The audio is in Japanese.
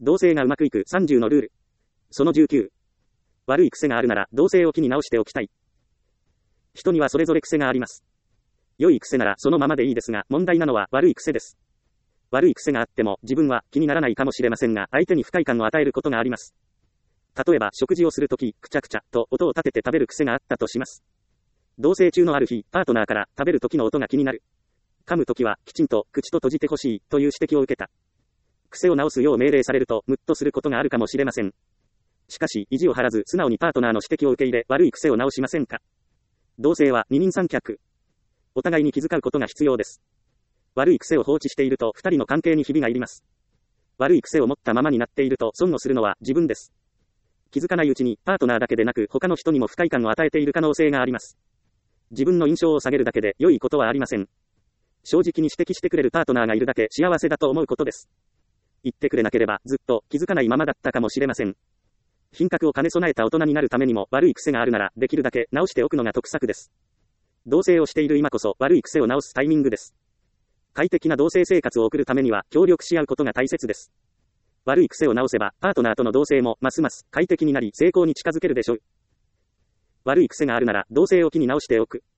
同棲がうまくいく30のルール。その19。悪い癖があるなら同棲を機に直しておきたい。人にはそれぞれ癖があります。良い癖ならそのままでいいですが、問題なのは悪い癖です。悪い癖があっても自分は気にならないかもしれませんが、相手に不快感を与えることがあります。例えば食事をするとき、くちゃくちゃと音を立てて食べる癖があったとします。同棲中のある日、パートナーから食べるときの音が気になる。噛むときはきちんと口と閉じてほしいという指摘を受けた。癖を直すよう命令されるとムッとすることがあるかもしれません。しかし意地を張らず素直にパートナーの指摘を受け入れ悪い癖を直しませんか。同棲は二人三脚。お互いに気遣うことが必要です。悪い癖を放置していると二人の関係にひびが入ります。悪い癖を持ったままになっていると損をするのは自分です。気づかないうちにパートナーだけでなく他の人にも不快感を与えている可能性があります。自分の印象を下げるだけで良いことはありません。正直に指摘してくれるパートナーがいるだけ幸せだと思うことです。言ってくれなければずっと気づかないままだったかもしれません。品格を兼ね備えた大人になるためにも悪い癖があるならできるだけ直しておくのが得策です。同棲をしている今こそ悪い癖を直すタイミングです。快適な同棲生活を送るためには協力し合うことが大切です。悪い癖を直せばパートナーとの同棲もますます快適になり成功に近づけるでしょう。悪い癖があるなら同棲を機に直しておく。